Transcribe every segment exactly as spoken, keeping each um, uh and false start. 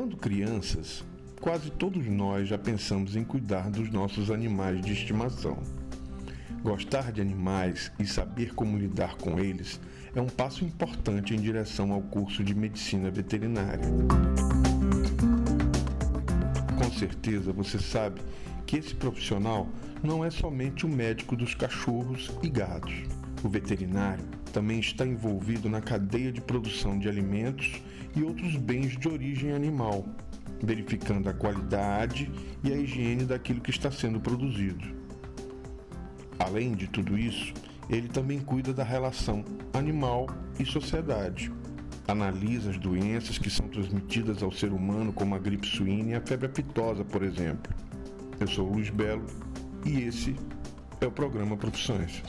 Quando crianças, quase todos nós já pensamos em cuidar dos nossos animais de estimação. Gostar de animais e saber como lidar com eles é um passo importante em direção ao curso de medicina veterinária. Com certeza você sabe que esse profissional não é somente o médico dos cachorros e gatos. O veterinário também está envolvido na cadeia de produção de alimentos e outros bens de origem animal, verificando a qualidade e a higiene daquilo que está sendo produzido. Além de tudo isso, ele também cuida da relação animal e sociedade. Analisa as doenças que são transmitidas ao ser humano, como a gripe suína e a febre aftosa, por exemplo. Eu sou o Luiz Belo e esse é o programa Profissões.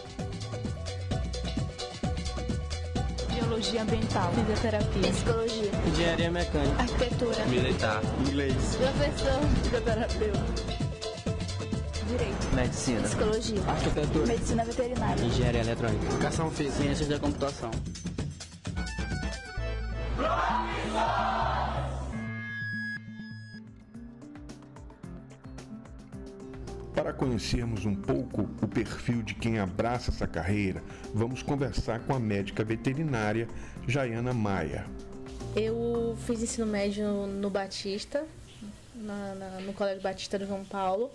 Biologia ambiental, fisioterapia, psicologia, engenharia mecânica, arquitetura, militar, inglês, professor, fisioterapeuta, direito, medicina, psicologia, arquitetura, medicina veterinária, engenharia eletrônica, educação física, ciências da computação. Para conhecermos um pouco o perfil de quem abraça essa carreira, vamos conversar com a médica veterinária Jaiana Maia. Eu fiz ensino médio no Batista, na, na, no Colégio Batista do João Paulo,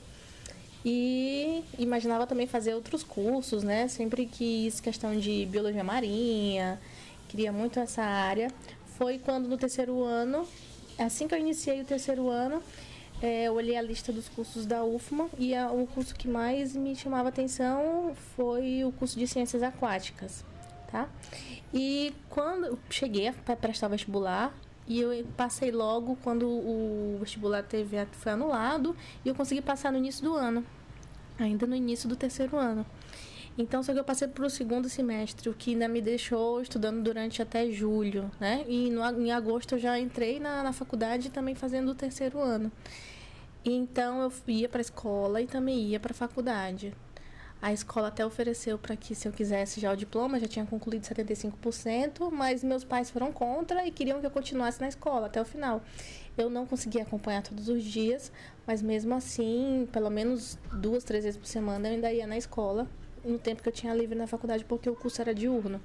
e imaginava também fazer outros cursos, né? Sempre quis questão de biologia marinha, queria muito essa área. Foi quando no terceiro ano, assim que eu iniciei o terceiro ano, É, eu olhei a lista dos cursos da U F M A e a, o curso que mais me chamava atenção foi o curso de Ciências Aquáticas, tá? E quando eu cheguei para prestar o vestibular, e eu passei logo quando o vestibular teve, foi anulado, e eu consegui passar no início do ano, ainda no início do terceiro ano. Então, só que eu passei para o segundo semestre, o que ainda me deixou estudando durante até julho, né? E no, em agosto eu já entrei na, na faculdade também fazendo o terceiro ano. Então, eu ia para a escola e também ia para a faculdade. A escola até ofereceu para que, se eu quisesse já o diploma, já tinha concluído setenta e cinco por cento, mas meus pais foram contra e queriam que eu continuasse na escola até o final. Eu não conseguia acompanhar todos os dias, mas mesmo assim, pelo menos duas, três vezes por semana eu ainda ia na escola, no tempo que eu tinha livre na faculdade, porque o curso era diurno.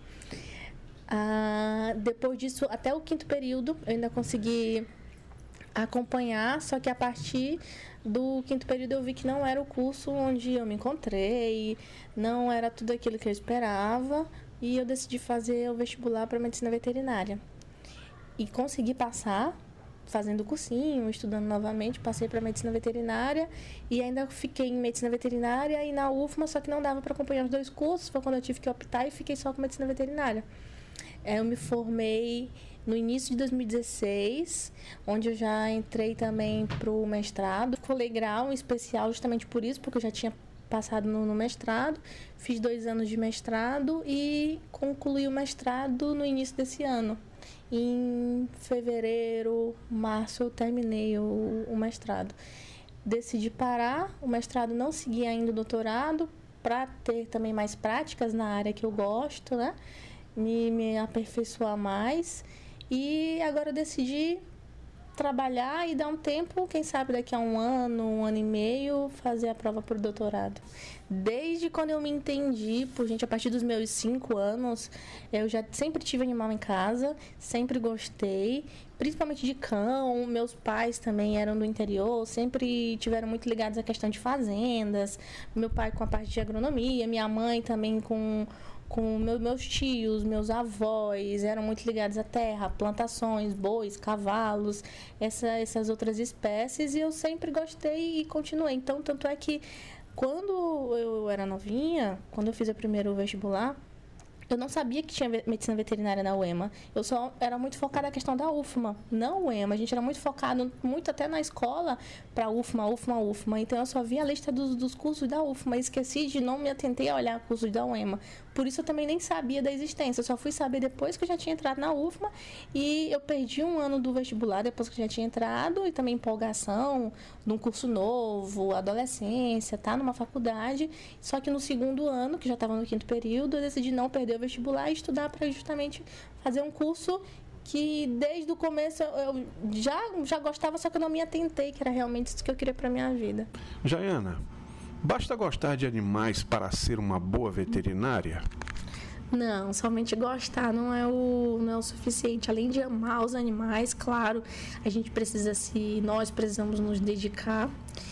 Ah, depois disso, até o quinto período, eu ainda consegui acompanhar, só que a partir do quinto período eu vi que não era o curso onde eu me encontrei, não era tudo aquilo que eu esperava, e eu decidi fazer o vestibular para medicina veterinária. E consegui passar, fazendo o cursinho, estudando novamente, passei para medicina veterinária e ainda fiquei em medicina veterinária e na U F M A, só que não dava para acompanhar os dois cursos, foi quando eu tive que optar e fiquei só com medicina veterinária. Eu me formei no início de dois mil e dezesseis, onde eu já entrei também para o mestrado. Colei grau em especial justamente por isso, porque eu já tinha passado no, no mestrado, fiz dois anos de mestrado e concluí o mestrado no início desse ano. Em fevereiro, março, eu terminei o, o mestrado. Decidi parar, o mestrado não segui ainda o doutorado, para ter também mais práticas na área que eu gosto, né? Me, me aperfeiçoar mais. E agora eu decidi trabalhar e dar um tempo, quem sabe daqui a um ano, um ano e meio, fazer a prova para o doutorado. Desde quando eu me entendi, por gente, a partir dos meus cinco anos, eu já sempre tive animal em casa, sempre gostei, principalmente de cão. Meus pais também eram do interior, sempre tiveram muito ligados à questão de fazendas, meu pai com a parte de agronomia, minha mãe também com... com meu, meus tios, meus avós, eram muito ligados à terra, plantações, bois, cavalos, essa, essas outras espécies, e eu sempre gostei e continuei. Então, tanto é que quando eu era novinha, quando eu fiz o primeiro vestibular, eu não sabia que tinha medicina veterinária na U E M A. Eu só era muito focada na questão da U F M A, não U E M A. A gente era muito focado, muito até na escola, para U F M A, U F M A, U F M A. Então, eu só via a lista dos, dos cursos da U F M A. Esqueci de não me atentei a olhar cursos da U E M A. Por isso, eu também nem sabia da existência. Eu só fui saber depois que eu já tinha entrado na U F M A. E eu perdi um ano do vestibular depois que eu já tinha entrado. E também empolgação de um curso novo, adolescência, tá? Numa faculdade. Só que no segundo ano, que já estava no quinto período, eu decidi não perder o vestibular e estudar para justamente fazer um curso que desde o começo eu já, já gostava, só que eu não me atentei que era realmente isso que eu queria para minha vida. Jaiana, basta gostar de animais para ser uma boa veterinária? Não, somente gostar não é o, não é o suficiente. Além de amar os animais, claro, a gente precisa se, nós precisamos nos dedicar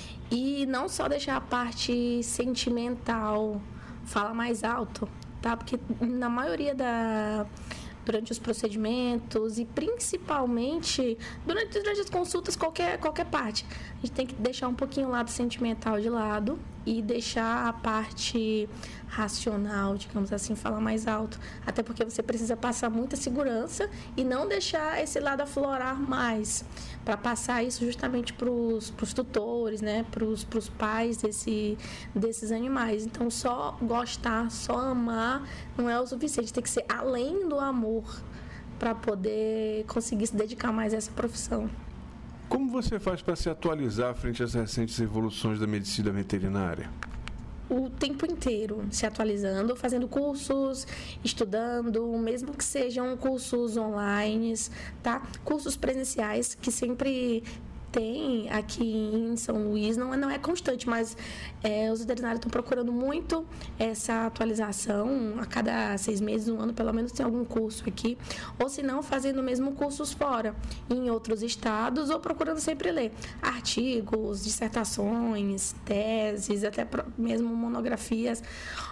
e não só deixar a parte sentimental falar mais alto, tá? Porque na maioria da durante os procedimentos e principalmente durante, durante as consultas, qualquer, qualquer parte. A gente tem que deixar um pouquinho o lado sentimental de lado e deixar a parte racional, digamos assim, falar mais alto. Até porque você precisa passar muita segurança e não deixar esse lado aflorar mais. Para passar isso justamente para os tutores, né? Para os pais desse, desses animais. Então, só gostar, só amar não é o suficiente. Tem que ser além do amor para poder conseguir se dedicar mais a essa profissão. Como você faz para se atualizar frente às recentes evoluções da medicina veterinária? O tempo inteiro se atualizando, fazendo cursos, estudando, mesmo que sejam cursos online, tá? Cursos presenciais que sempre tem aqui em São Luís, não é, não é constante, mas é, os veterinários estão procurando muito essa atualização. A cada seis meses, um ano, pelo menos tem algum curso aqui, ou se não, fazendo mesmo cursos fora, em outros estados, ou procurando sempre ler artigos, dissertações, teses, até mesmo monografias,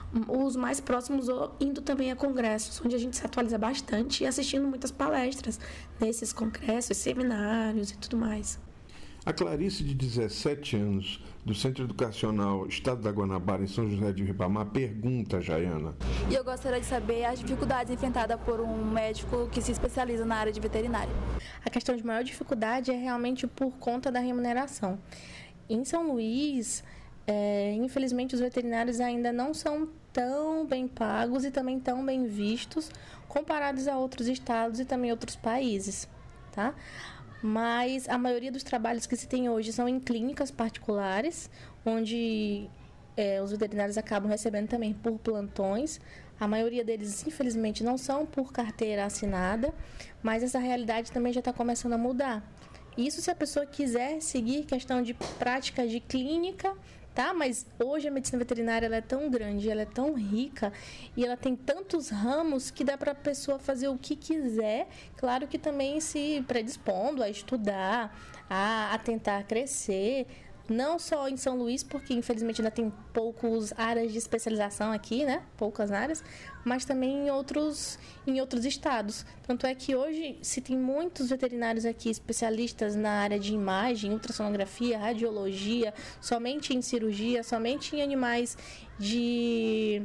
os mais próximos, ou indo também a congressos, onde a gente se atualiza bastante e assistindo muitas palestras nesses congressos, seminários e tudo mais. A Clarice, de dezessete anos, do Centro Educacional Estado da Guanabara, em São José de Ribamar, pergunta, Jaiana. E eu gostaria de saber as dificuldades enfrentadas por um médico que se especializa na área de veterinária. A questão de maior dificuldade é realmente por conta da remuneração. Em São Luís, é, infelizmente, os veterinários ainda não são tão bem pagos e também tão bem vistos comparados a outros estados e também outros países, tá? Mas a maioria dos trabalhos que se tem hoje são em clínicas particulares, onde é, os veterinários acabam recebendo também por plantões. A maioria deles, infelizmente, não são por carteira assinada, mas essa realidade também já está começando a mudar. Isso se a pessoa quiser seguir questão de prática de clínica, tá? Mas hoje a medicina veterinária ela é tão grande, ela é tão rica e ela tem tantos ramos que dá para a pessoa fazer o que quiser, claro que também se predispondo a estudar, a, a tentar crescer, não só em São Luís, porque infelizmente ainda tem poucas áreas de especialização aqui, né? Poucas áreas, mas também em outros, em outros estados. Tanto é que hoje se tem muitos veterinários aqui especialistas na área de imagem, ultrassonografia, radiologia, somente em cirurgia, somente em animais de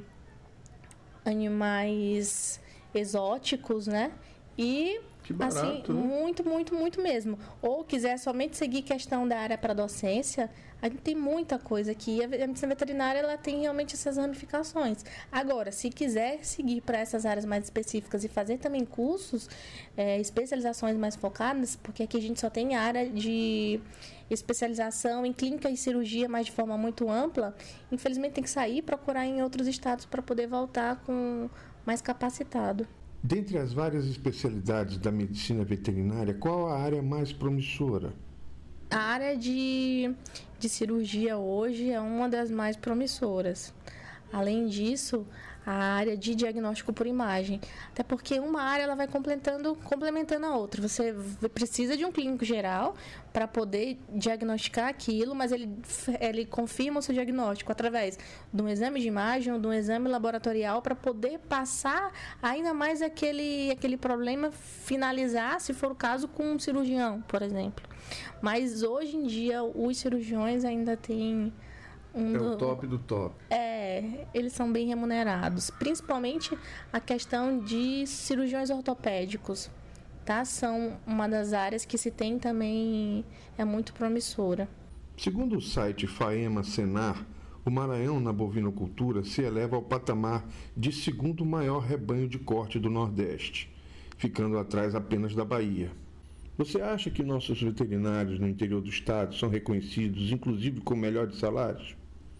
animais exóticos, né? E que barato, assim, né? muito, muito, muito mesmo. Ou quiser somente seguir questão da área para docência, a gente tem muita coisa aqui. A medicina veterinária ela tem realmente essas ramificações. Agora, se quiser seguir para essas áreas mais específicas e fazer também cursos, é, especializações mais focadas, porque aqui a gente só tem área de especialização em clínica e cirurgia, mas de forma muito ampla, infelizmente tem que sair e procurar em outros estados para poder voltar com mais capacitado. Dentre as várias especialidades da medicina veterinária, qual a área mais promissora? A área de, de cirurgia hoje é uma das mais promissoras. Além disso, a área de diagnóstico por imagem. Até porque uma área ela vai complementando, complementando a outra. Você precisa de um clínico geral para poder diagnosticar aquilo, mas ele, ele confirma o seu diagnóstico através de um exame de imagem ou de um exame laboratorial para poder passar ainda mais aquele, aquele problema, finalizar, se for o caso, com um cirurgião, por exemplo. Mas hoje em dia os cirurgiões ainda têm Um é do, o top do top. É, eles são bem remunerados. Principalmente a questão de cirurgiões ortopédicos, tá? São uma das áreas que se tem também, é muito promissora. Segundo o site Faema Senar, o Maranhão na bovinocultura se eleva ao patamar de segundo maior rebanho de corte do Nordeste, ficando atrás apenas da Bahia. Você acha que nossos veterinários no interior do estado são reconhecidos, inclusive com melhores salários?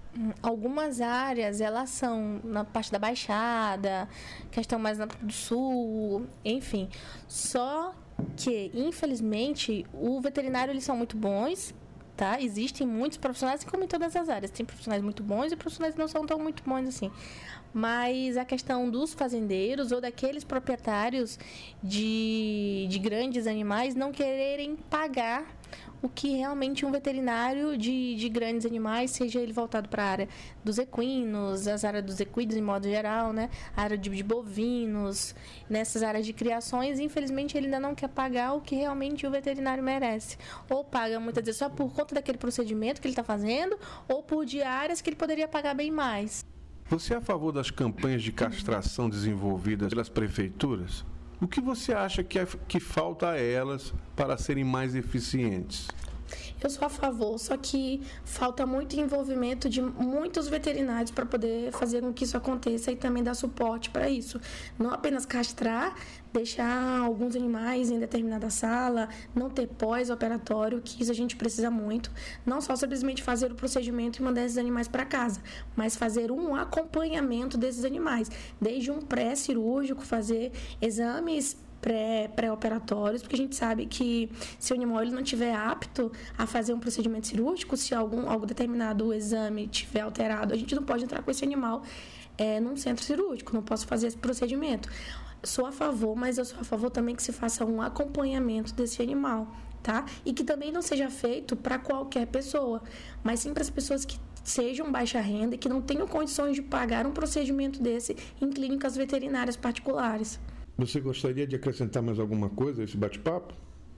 Algumas áreas, elas são na parte da Baixada, questão mais na parte do Sul, enfim. Só que, infelizmente, o veterinário, eles são muito bons, tá? Existem muitos profissionais, como em todas as áreas. Tem profissionais muito bons e profissionais que não são tão muito bons assim. Mas a questão dos fazendeiros ou daqueles proprietários de, de grandes animais não quererem pagar o que realmente um veterinário de, de grandes animais, seja ele voltado para a área dos equinos, as áreas dos equídeos em modo geral, né? A área de, de bovinos, nessas áreas de criações, infelizmente ele ainda não quer pagar o que realmente o veterinário merece. Ou paga muitas vezes só por conta daquele procedimento que ele está fazendo, ou por diárias que ele poderia pagar bem mais. Você é a favor das campanhas de castração desenvolvidas pelas prefeituras? O que você acha que, é, que falta a elas para serem mais eficientes? Eu sou a favor, só que falta muito envolvimento de muitos veterinários para poder fazer com que isso aconteça e também dar suporte para isso. Não apenas castrar, deixar alguns animais em determinada sala, não ter pós-operatório, que isso a gente precisa muito. Não só simplesmente fazer o procedimento e mandar esses animais para casa, mas fazer um acompanhamento desses animais, desde um pré-cirúrgico, fazer exames pré, pré-operatórios, porque a gente sabe que se o animal ele não estiver apto a fazer um procedimento cirúrgico, se algum, algum determinado exame estiver alterado, a gente não pode entrar com esse animal é, num centro cirúrgico, não posso fazer esse procedimento. Sou a favor, mas eu sou a favor também que se faça um acompanhamento desse animal, tá? E que também não seja feito para qualquer pessoa, mas sim para as pessoas que sejam baixa renda e que não tenham condições de pagar um procedimento desse em clínicas veterinárias particulares. Você gostaria de acrescentar mais alguma coisa a esse bate-papo?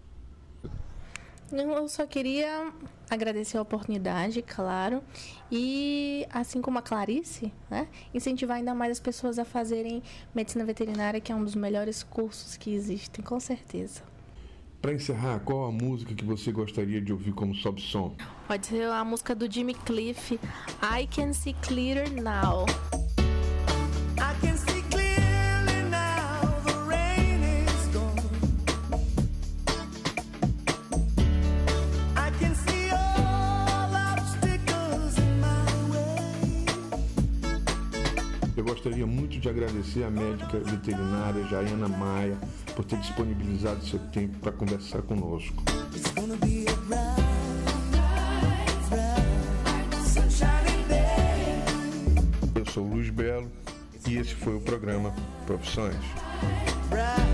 Eu só queria agradecer a oportunidade, claro, e assim como a Clarice, né, incentivar ainda mais as pessoas a fazerem medicina veterinária, que é um dos melhores cursos que existem, com certeza. Para encerrar, qual a música que você gostaria de ouvir como sobe-som? Pode ser a música do Jimmy Cliff, I Can See Clearer Now. I can see clearly now, the rain is gone. I can see all obstacles in my way. Eu gostaria muito de agradecer à médica veterinária Jaiana Maia por ter disponibilizado seu tempo para conversar conosco. It's gonna be a bright, bright, sunshiny day. Eu sou Luiz Belo e esse foi o programa Profissões. Bright.